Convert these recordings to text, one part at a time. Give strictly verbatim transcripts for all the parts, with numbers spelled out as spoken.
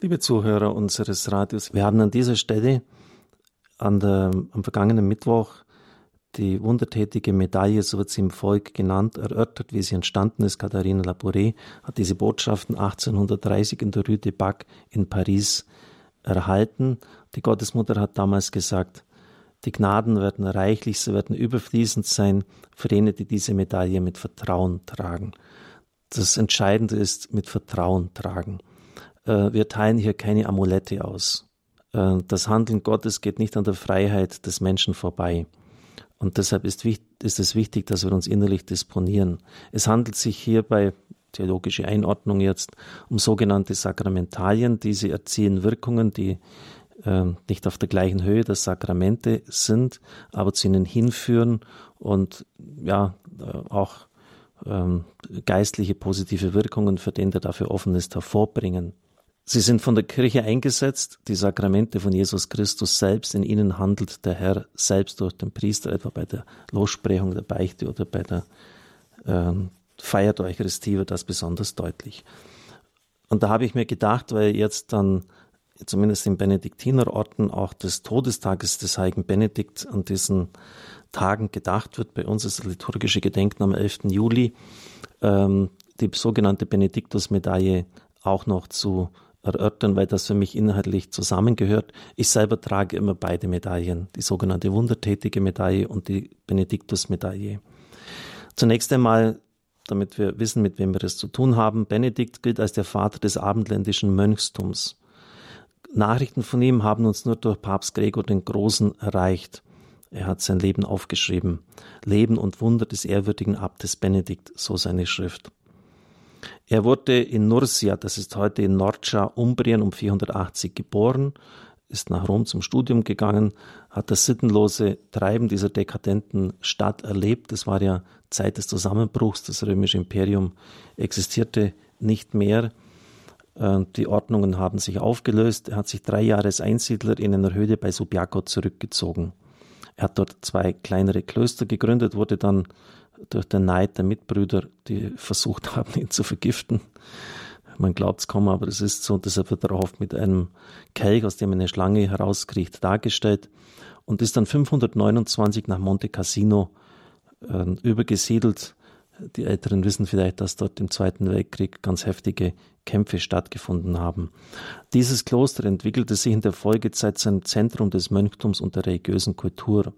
Liebe Zuhörer unseres Radios, wir haben an dieser Stelle an der, am vergangenen Mittwoch die wundertätige Medaille, so wird sie im Volk genannt, erörtert, wie sie entstanden ist. Katharina Labouré hat diese Botschaften achtzehnhundertdreißig in der Rue de Bac in Paris erhalten. Die Gottesmutter hat damals gesagt, die Gnaden werden reichlich, sie werden überfließend sein für jene, die diese Medaille mit Vertrauen tragen. Das Entscheidende ist, mit Vertrauen tragen. Wir teilen hier keine Amulette aus. Das Handeln Gottes geht nicht an der Freiheit des Menschen vorbei. Und deshalb ist, ist es wichtig, dass wir uns innerlich disponieren. Es handelt sich hierbei, theologische Einordnung jetzt, um sogenannte Sakramentalien. Diese erzielen Wirkungen, die äh, nicht auf der gleichen Höhe der Sakramente sind, aber zu ihnen hinführen und ja äh, auch ähm, geistliche positive Wirkungen für den, der dafür offen ist, hervorbringen. Sie sind von der Kirche eingesetzt, die Sakramente von Jesus Christus selbst. In ihnen handelt der Herr selbst durch den Priester, etwa bei der Lossprechung der Beichte oder bei der äh, Feier der Eucharistie wird das besonders deutlich. Und da habe ich mir gedacht, weil jetzt dann zumindest im Benediktinerorden auch des Todestages des heiligen Benedikt an diesen Tagen gedacht wird. Bei uns ist das liturgische Gedenken am elften Juli, ähm, die sogenannte Benediktusmedaille auch noch zu erörtern, weil das für mich inhaltlich zusammengehört. Ich selber trage immer beide Medaillen, die sogenannte wundertätige Medaille und die Benediktusmedaille. Zunächst einmal, damit wir wissen, mit wem wir es zu tun haben, Benedikt gilt als der Vater des abendländischen Mönchstums. Nachrichten von ihm haben uns nur durch Papst Gregor den Großen erreicht. Er hat sein Leben aufgeschrieben. Leben und Wunder des ehrwürdigen Abtes Benedikt, so seine Schrift. Er wurde in Nursia, das ist heute in Norcia, Umbrien, um vierhundertachtzig geboren, ist nach Rom zum Studium gegangen, hat das sittenlose Treiben dieser dekadenten Stadt erlebt. Das war ja Zeit des Zusammenbruchs, das römische Imperium existierte nicht mehr. Die Ordnungen haben sich aufgelöst. Er hat sich drei Jahre als Einsiedler in einer Höhle bei Subiaco zurückgezogen. Er hat dort zwei kleinere Klöster gegründet, wurde dann durch den Neid der Mitbrüder, die versucht haben, ihn zu vergiften. Man glaubt es kaum, aber es ist so. Deshalb wird er oft mit einem Kelch, aus dem eine Schlange herauskriecht, dargestellt und ist dann fünfhundertneunundzwanzig nach Monte Cassino äh, übergesiedelt. Die Älteren wissen vielleicht, dass dort im Zweiten Weltkrieg ganz heftige Kämpfe stattgefunden haben. Dieses Kloster entwickelte sich in der Folgezeit zu einem Zentrum des Mönchtums und der religiösen Kultur.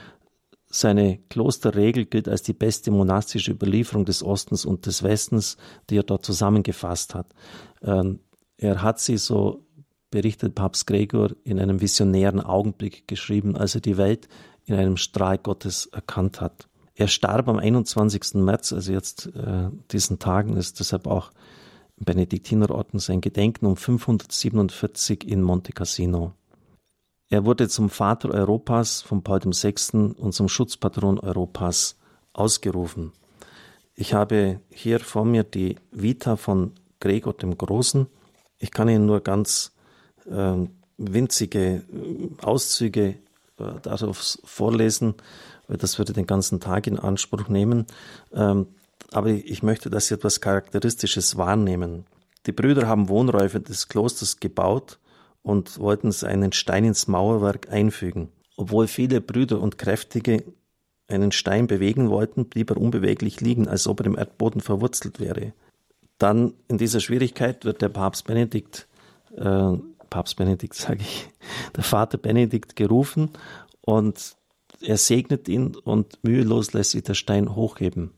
Seine Klosterregel gilt als die beste monastische Überlieferung des Ostens und des Westens, die er dort zusammengefasst hat. Ähm, er hat sie, so berichtet Papst Gregor, in einem visionären Augenblick geschrieben, als er die Welt in einem Strahl Gottes erkannt hat. Er starb am einundzwanzigsten März, also jetzt äh, diesen Tagen ist deshalb auch im Benediktinerorden sein Gedenken, um fünfhundertsiebenundvierzig in Monte Cassino. Er wurde zum Vater Europas von Paul der Sechste und zum Schutzpatron Europas ausgerufen. Ich habe hier vor mir die Vita von Gregor dem Großen. Ich kann Ihnen nur ganz äh, winzige Auszüge äh, darauf vorlesen, weil das würde den ganzen Tag in Anspruch nehmen. Ähm, aber ich möchte, dass Sie etwas Charakteristisches wahrnehmen. Die Brüder haben Wohnräume des Klosters gebaut und wollten einen Stein ins Mauerwerk einfügen. Obwohl viele Brüder und Kräftige einen Stein bewegen wollten, blieb er unbeweglich liegen, als ob er im Erdboden verwurzelt wäre. Dann in dieser Schwierigkeit wird der Papst Benedikt, äh, Papst Benedikt sage ich, der Vater Benedikt gerufen und er segnet ihn und mühelos lässt sich der Stein hochheben.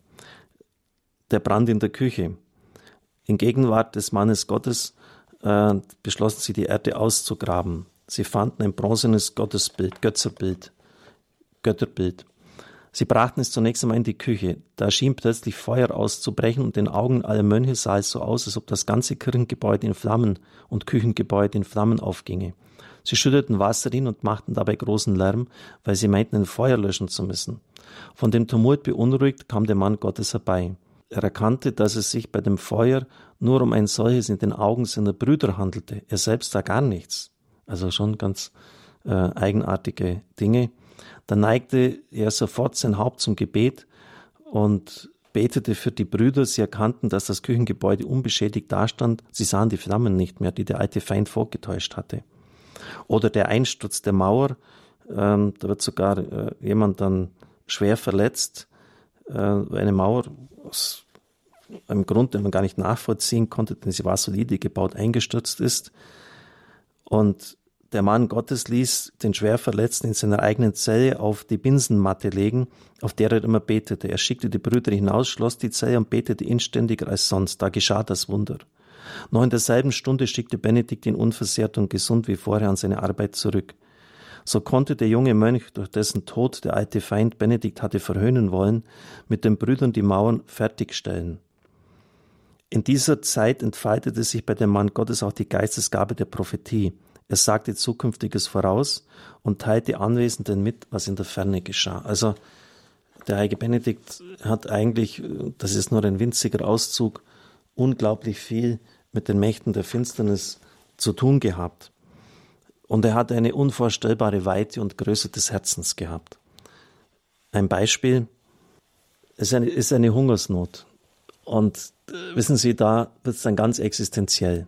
Der Brand in der Küche. In Gegenwart des Mannes Gottes äh, beschlossen sie, die Erde auszugraben. Sie fanden ein bronzenes Gottesbild, Götzerbild, Götterbild. Sie brachten es zunächst einmal in die Küche. Da schien plötzlich Feuer auszubrechen und den Augen aller Mönche sah es so aus, als ob das ganze Kirchengebäude in Flammen und Küchengebäude in Flammen aufginge. Sie schütteten Wasser hin und machten dabei großen Lärm, weil sie meinten, ein Feuer löschen zu müssen. Von dem Tumult beunruhigt kam der Mann Gottes herbei. Er erkannte, dass es sich bei dem Feuer nur um ein solches in den Augen seiner Brüder handelte. Er selbst sah gar nichts. Also schon ganz äh, eigenartige Dinge. Da neigte er sofort sein Haupt zum Gebet und betete für die Brüder. Sie erkannten, dass das Küchengebäude unbeschädigt dastand. Sie sahen die Flammen nicht mehr, die der alte Feind vorgetäuscht hatte. Oder der Einsturz der Mauer. Ähm, da wird sogar äh, jemand dann schwer verletzt. Äh, eine Mauer aus einem Grund, den man gar nicht nachvollziehen konnte, denn sie war solide gebaut, eingestürzt ist. Und der Mann Gottes ließ den Schwerverletzten in seiner eigenen Zelle auf die Binsenmatte legen, auf der er immer betete. Er schickte die Brüder hinaus, schloss die Zelle und betete inständiger als sonst. Da geschah das Wunder. Noch in derselben Stunde schickte Benedikt ihn unversehrt und gesund wie vorher an seine Arbeit zurück. So konnte der junge Mönch, durch dessen Tod der alte Feind Benedikt hatte verhöhnen wollen, mit den Brüdern die Mauern fertigstellen. In dieser Zeit entfaltete sich bei dem Mann Gottes auch die Geistesgabe der Prophetie. Er sagte Zukünftiges voraus und teilte Anwesenden mit, was in der Ferne geschah. Also der heilige Benedikt hat eigentlich, das ist nur ein winziger Auszug, unglaublich viel mit den Mächten der Finsternis zu tun gehabt. Und er hat eine unvorstellbare Weite und Größe des Herzens gehabt. Ein Beispiel ist eine, ist eine Hungersnot. Und äh, wissen Sie, da wird es dann ganz existenziell.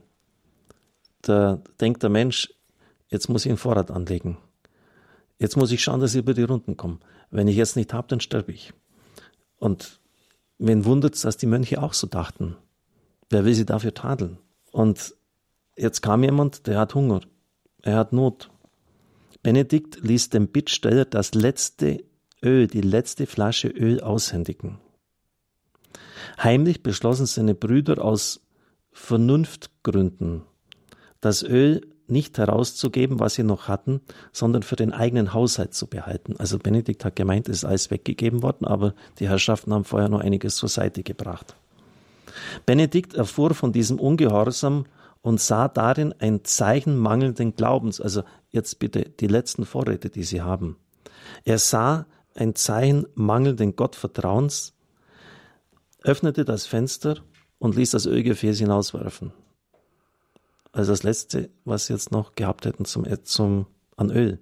Da denkt der Mensch, jetzt muss ich einen Vorrat anlegen. Jetzt muss ich schauen, dass ich über die Runden komme. Wenn ich jetzt nicht habe, dann sterbe ich. Und wen wundert es, dass die Mönche auch so dachten? Wer will sie dafür tadeln? Und jetzt kam jemand, der hat Hunger. Er hat Not. Benedikt ließ dem Bittsteller das letzte Öl, die letzte Flasche Öl aushändigen. Heimlich beschlossen seine Brüder aus Vernunftgründen, das Öl nicht herauszugeben, was sie noch hatten, sondern für den eigenen Haushalt zu behalten. Also Benedikt hat gemeint, es ist alles weggegeben worden, aber die Herrschaften haben vorher noch einiges zur Seite gebracht. Benedikt erfuhr von diesem Ungehorsam und sah darin ein Zeichen mangelnden Glaubens. Also jetzt bitte die letzten Vorräte, die sie haben. Er sah ein Zeichen mangelnden Gottvertrauens, öffnete das Fenster und ließ das Ölgefäß hinauswerfen. Also das Letzte, was sie jetzt noch gehabt hätten zum, zum, an Öl.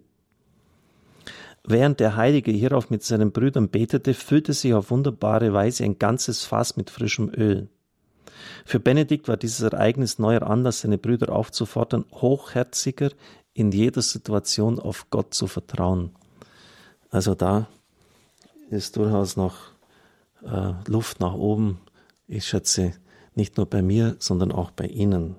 Während der Heilige hierauf mit seinen Brüdern betete, füllte sich auf wunderbare Weise ein ganzes Fass mit frischem Öl. Für Benedikt war dieses Ereignis neuer Anlass, seine Brüder aufzufordern, hochherziger in jeder Situation auf Gott zu vertrauen. Also da ist durchaus noch äh, Luft nach oben. Ich schätze, nicht nur bei mir, sondern auch bei Ihnen.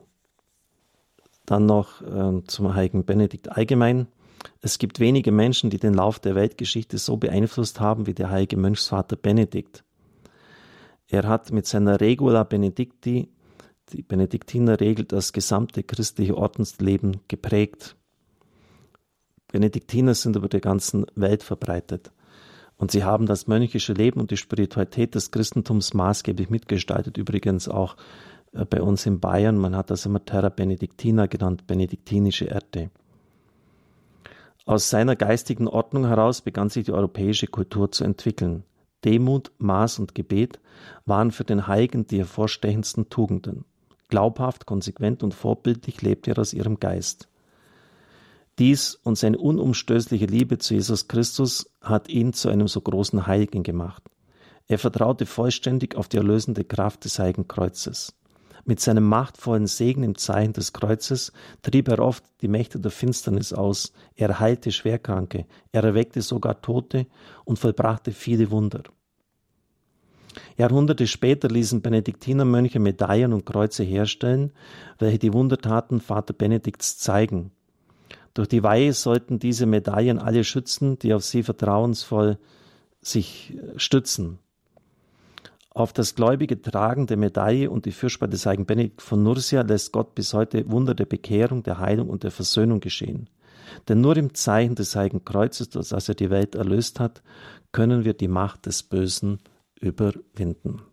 Dann noch äh, zum heiligen Benedikt allgemein. Es gibt wenige Menschen, die den Lauf der Weltgeschichte so beeinflusst haben wie der heilige Mönchsvater Benedikt. Er hat mit seiner Regula Benedicti, die Benediktinerregel, das gesamte christliche Ordensleben geprägt. Benediktiner sind über der ganzen Welt verbreitet. Und sie haben das mönchische Leben und die Spiritualität des Christentums maßgeblich mitgestaltet. Übrigens auch bei uns in Bayern, man hat das immer Terra Benedictina genannt, benediktinische Erde. Aus seiner geistigen Ordnung heraus begann sich die europäische Kultur zu entwickeln. Demut, Maß und Gebet waren für den Heiligen die hervorstechendsten Tugenden. Glaubhaft, konsequent und vorbildlich lebte er aus ihrem Geist. Dies und seine unumstößliche Liebe zu Jesus Christus hat ihn zu einem so großen Heiligen gemacht. Er vertraute vollständig auf die erlösende Kraft des Heiligen Kreuzes. Mit seinem machtvollen Segen im Zeichen des Kreuzes trieb er oft die Mächte der Finsternis aus, er heilte Schwerkranke, er erweckte sogar Tote und vollbrachte viele Wunder. Jahrhunderte später ließen Benediktinermönche Medaillen und Kreuze herstellen, welche die Wundertaten Vater Benedikts zeigen. Durch die Weihe sollten diese Medaillen alle schützen, die auf sie vertrauensvoll sich stützen. Auf das gläubige Tragen der Medaille und die Fürsorge des heiligen Benedikt von Nursia lässt Gott bis heute Wunder der Bekehrung, der Heilung und der Versöhnung geschehen. Denn nur im Zeichen des heiligen Kreuzes, durch das er die Welt erlöst hat, können wir die Macht des Bösen überwinden.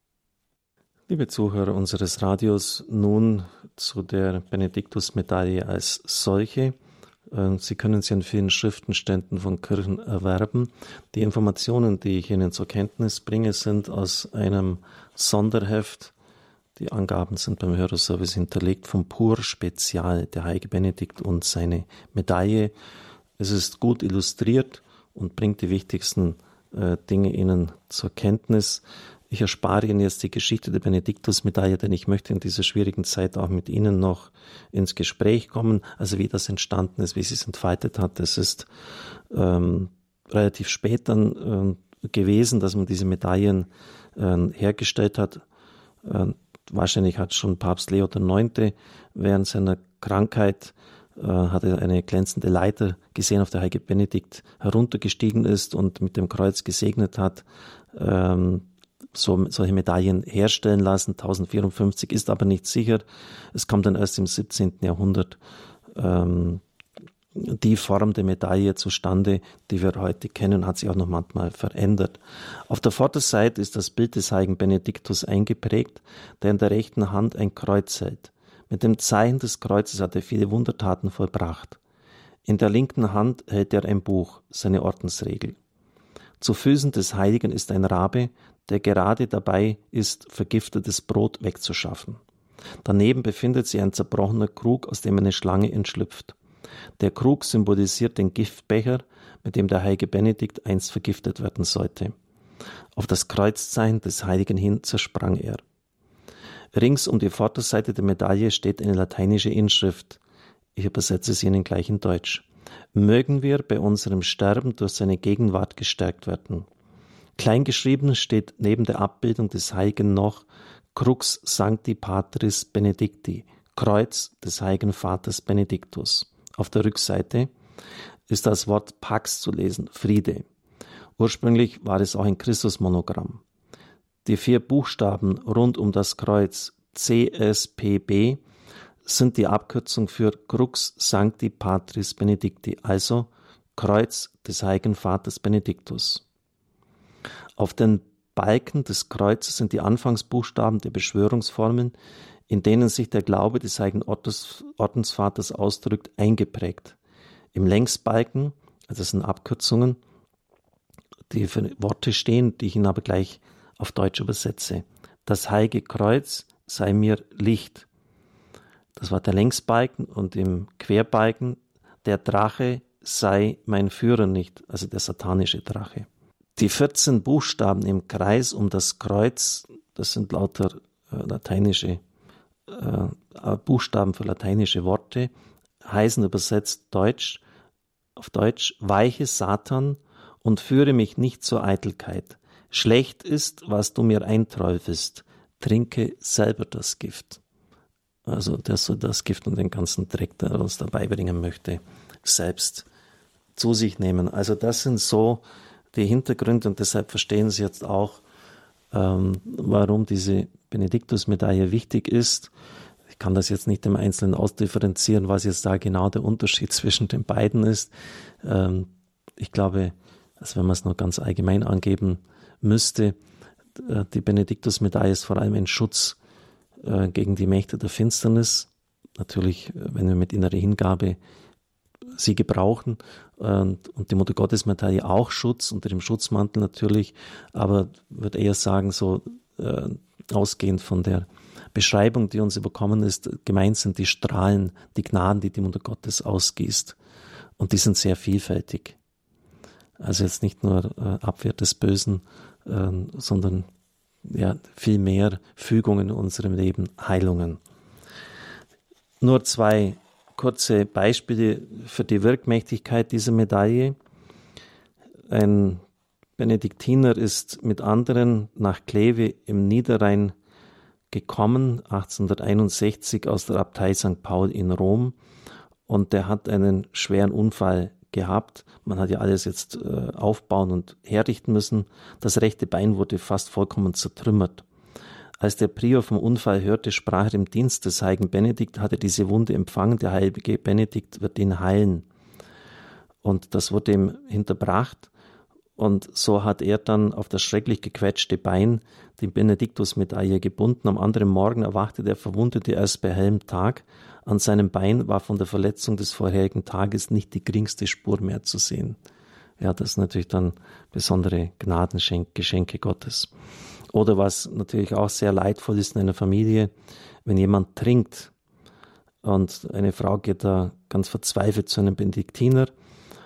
Liebe Zuhörer unseres Radios, nun zu der Benediktusmedaille als solche. Sie können sie an vielen Schriftenständen von Kirchen erwerben. Die Informationen, die ich Ihnen zur Kenntnis bringe, sind aus einem Sonderheft. Die Angaben sind beim Hörerservice hinterlegt vom Pur Spezial, der heilige Benedikt und seine Medaille. Es ist gut illustriert und bringt die wichtigsten äh, Dinge Ihnen zur Kenntnis. Ich erspare Ihnen jetzt die Geschichte der Benediktusmedaille, denn ich möchte in dieser schwierigen Zeit auch mit Ihnen noch ins Gespräch kommen. Also wie das entstanden ist, wie sie es entfaltet hat, das ist ähm, relativ spät dann äh, gewesen, dass man diese Medaillen äh, hergestellt hat. Äh, wahrscheinlich hat schon Papst Leo der Neunte während seiner Krankheit äh, hat er eine glänzende Leiter gesehen, auf der heilige Benedikt heruntergestiegen ist und mit dem Kreuz gesegnet hat. Ähm, so, solche Medaillen herstellen lassen. tausendvierundfünfzig ist aber nicht sicher. Es kommt dann erst im siebzehnten Jahrhundert ähm, die Form der Medaille zustande, die wir heute kennen, hat sich auch noch manchmal verändert. Auf der Vorderseite ist das Bild des heiligen Benediktus eingeprägt, der in der rechten Hand ein Kreuz hält. Mit dem Zeichen des Kreuzes hat er viele Wundertaten vollbracht. In der linken Hand hält er ein Buch, seine Ordensregel. Zu Füßen des Heiligen ist ein Rabe, der gerade dabei ist, vergiftetes Brot wegzuschaffen. Daneben befindet sich ein zerbrochener Krug, aus dem eine Schlange entschlüpft. Der Krug symbolisiert den Giftbecher, mit dem der heilige Benedikt einst vergiftet werden sollte. Auf das Kreuzzeichen des Heiligen hin zersprang er. Rings um die Vorderseite der Medaille steht eine lateinische Inschrift. Ich übersetze sie Ihnen gleich in Deutsch. Mögen wir bei unserem Sterben durch seine Gegenwart gestärkt werden. Kleingeschrieben steht neben der Abbildung des Heiligen noch Crux Sancti Patris Benedicti, Kreuz des Heiligen Vaters Benediktus. Auf der Rückseite ist das Wort Pax zu lesen, Friede. Ursprünglich war es auch ein Christusmonogramm. Die vier Buchstaben rund um das Kreuz C S P B sind die Abkürzung für Crux Sancti Patris Benedicti, also Kreuz des Heiligen Vaters Benediktus. Auf den Balken des Kreuzes sind die Anfangsbuchstaben der Beschwörungsformeln, in denen sich der Glaube des Heiligen Ordensvaters ausdrückt, eingeprägt. Im Längsbalken, also das sind Abkürzungen, die für Worte stehen, die ich Ihnen aber gleich auf Deutsch übersetze. Das Heilige Kreuz sei mir Licht. Das war der Längsbalken, und im Querbalken der Drache sei mein Führer nicht, also der satanische Drache. Die vierzehn Buchstaben im Kreis um das Kreuz, das sind lauter äh, lateinische äh, Buchstaben für lateinische Worte, heißen übersetzt Deutsch, auf Deutsch, weiche Satan und führe mich nicht zur Eitelkeit. Schlecht ist, was du mir einträufest, trinke selber das Gift. Also der soll das Gift und den ganzen Dreck, der er uns dabei bringen möchte, selbst zu sich nehmen. Also das sind so die Hintergründe, und deshalb verstehen Sie jetzt auch, ähm, warum diese Benediktusmedaille wichtig ist. Ich kann das jetzt nicht im Einzelnen ausdifferenzieren, was jetzt da genau der Unterschied zwischen den beiden ist. Ähm, ich glaube, also wenn man es nur ganz allgemein angeben müsste, die Benediktusmedaille ist vor allem ein Schutz äh, gegen die Mächte der Finsternis. Natürlich, wenn wir mit innerer Hingabe sie gebrauchen, und, und die Muttergottesmedaille auch Schutz, unter dem Schutzmantel natürlich, aber würde eher sagen, so äh, ausgehend von der Beschreibung, die uns überkommen ist, gemeint sind die Strahlen, die Gnaden, die die Mutter Gottes ausgießt. Und die sind sehr vielfältig. Also jetzt nicht nur äh, Abwehr des Bösen, äh, sondern ja, viel mehr Fügungen in unserem Leben, Heilungen. Nur zwei kurze Beispiele für die Wirkmächtigkeit dieser Medaille. Ein Benediktiner ist mit anderen nach Kleve im Niederrhein gekommen, achtzehnhunderteinundsechzig aus der Abtei Sankt Paul in Rom, und der hat einen schweren Unfall gehabt. Man hat ja alles jetzt äh, aufbauen und herrichten müssen. Das rechte Bein wurde fast vollkommen zertrümmert. Als der Prior vom Unfall hörte, sprach er im Dienst des heiligen Benedikt, hat er diese Wunde empfangen, der heilige Benedikt wird ihn heilen. Und das wurde ihm hinterbracht, und so hat er dann auf das schrecklich gequetschte Bein die Benediktusmedaille gebunden. Am anderen Morgen erwachte der Verwundete erst bei hellem Tag. An seinem Bein war von der Verletzung des vorherigen Tages nicht die geringste Spur mehr zu sehen. Ja, das ist natürlich dann besondere Gnadengeschenke Gottes. Oder was natürlich auch sehr leidvoll ist in einer Familie, wenn jemand trinkt und eine Frau geht da ganz verzweifelt zu einem Benediktiner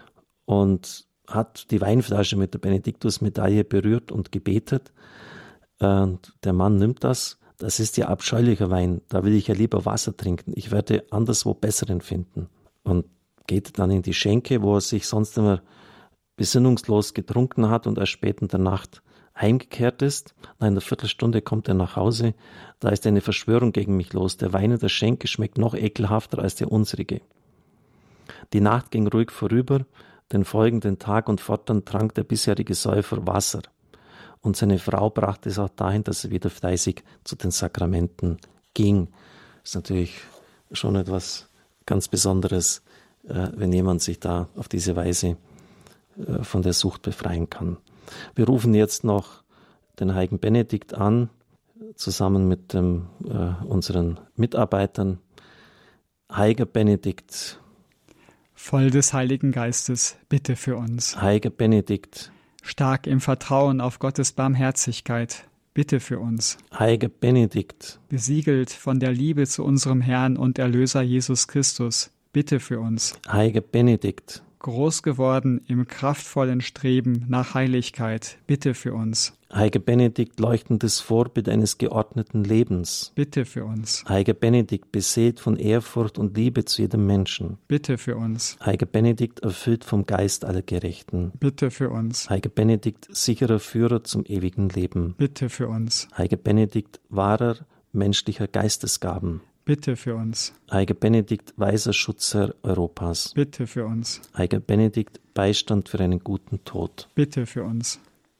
und hat die Weinflasche mit der Benediktusmedaille berührt und gebetet. Und der Mann nimmt das. Das ist ja abscheulicher Wein. Da will ich ja lieber Wasser trinken. Ich werde anderswo besseren finden. Und geht dann in die Schenke, wo er sich sonst immer besinnungslos getrunken hat und erst spät in der Nacht heimgekehrt ist. Nach einer Viertelstunde kommt er nach Hause. Da ist eine Verschwörung gegen mich los. Der Wein in der Schenke schmeckt noch ekelhafter als der unsrige. Die Nacht ging ruhig vorüber. Den folgenden Tag und fortan trank der bisherige Säufer Wasser. Und seine Frau brachte es auch dahin, dass er wieder fleißig zu den Sakramenten ging. Das ist natürlich schon etwas ganz Besonderes, wenn jemand sich da auf diese Weise von der Sucht befreien kann. Wir rufen jetzt noch den heiligen Benedikt an, zusammen mit dem, äh, unseren Mitarbeitern. Heiliger Benedikt, voll des Heiligen Geistes, bitte für uns. Heiliger Benedikt, stark im Vertrauen auf Gottes Barmherzigkeit, bitte für uns. Heiliger Benedikt, besiegelt von der Liebe zu unserem Herrn und Erlöser Jesus Christus, bitte für uns. Heiliger Benedikt, groß geworden im kraftvollen Streben nach Heiligkeit, bitte für uns. Heiliger Benedikt, leuchtendes Vorbild eines geordneten Lebens, bitte für uns. Heiliger Benedikt, beseelt von Ehrfurcht und Liebe zu jedem Menschen, bitte für uns. Heiliger Benedikt, erfüllt vom Geist aller Gerechten, bitte für uns. Heiliger Benedikt, sicherer Führer zum ewigen Leben, bitte für uns. Heiliger Benedikt, wahrer menschlicher Geistesgaben, bitte für uns. Heiliger Benedikt, weiser Schutzherr Europas, bitte für uns. Heiliger Benedikt, Beistand für einen guten Tod, bitte für uns.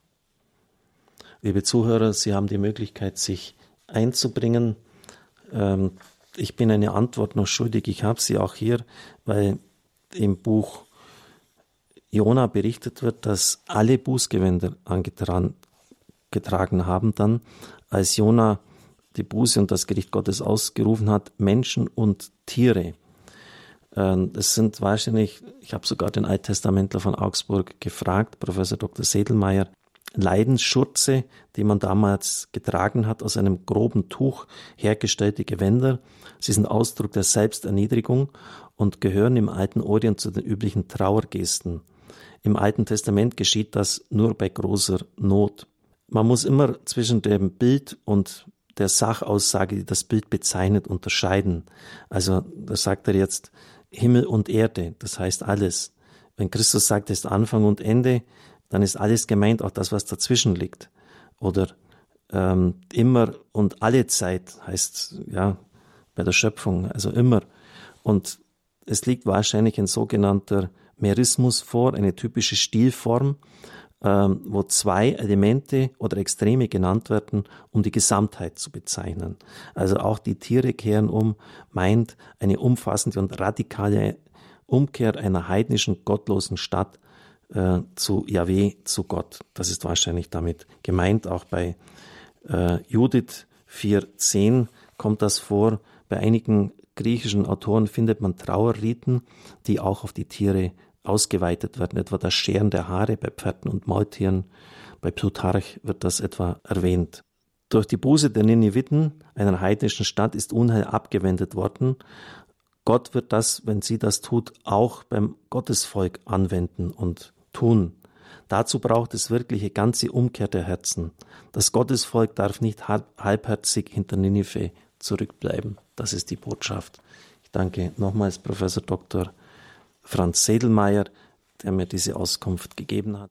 Liebe Zuhörer, Sie haben die Möglichkeit, sich einzubringen. Ich bin eine Antwort noch schuldig. Ich habe sie auch hier, weil im Buch Jona berichtet wird, dass alle Bußgewänder angetragen getragen haben dann, als Jona die Buße und das Gericht Gottes ausgerufen hat, Menschen und Tiere. Das sind wahrscheinlich, ich habe sogar den Alttestamentler von Augsburg gefragt, Professor Doktor Sedlmeier, Leidensschurze, die man damals getragen hat, aus einem groben Tuch hergestellte Gewänder. Sie sind Ausdruck der Selbsterniedrigung und gehören im alten Orient zu den üblichen Trauergesten. Im Alten Testament geschieht das nur bei großer Not. Man muss immer zwischen dem Bild und der Sachaussage, die das Bild bezeichnet, unterscheiden. Also da sagt er jetzt Himmel und Erde, das heißt alles. Wenn Christus sagt, es ist Anfang und Ende, dann ist alles gemeint, auch das, was dazwischen liegt. Oder ähm, immer und alle Zeit heißt, ja, bei der Schöpfung, also immer. Und es liegt wahrscheinlich ein sogenannter Merismus vor, eine typische Stilform, ähm, wo zwei Elemente oder Extreme genannt werden, um die Gesamtheit zu bezeichnen. Also auch die Tiere kehren um, meint eine umfassende und radikale Umkehr einer heidnischen, gottlosen Stadt zu Jahwe, zu Gott. Das ist wahrscheinlich damit gemeint. Auch bei äh, Judith vier zehn kommt das vor. Bei einigen griechischen Autoren findet man Trauerriten, die auch auf die Tiere ausgeweitet werden. Etwa das Scheren der Haare bei Pferden und Maultieren. Bei Plutarch wird das etwa erwähnt. Durch die Buße der Nineviten, einer heidnischen Stadt, ist Unheil abgewendet worden. Gott wird das, wenn sie das tut, auch beim Gottesvolk anwenden und tun. Dazu braucht es wirkliche ganze Umkehr der Herzen. Das Gottesvolk darf nicht halbherzig hinter Ninive zurückbleiben. Das ist die Botschaft. Ich danke nochmals Professor Doktor Franz Sedlmeier, der mir diese Auskunft gegeben hat.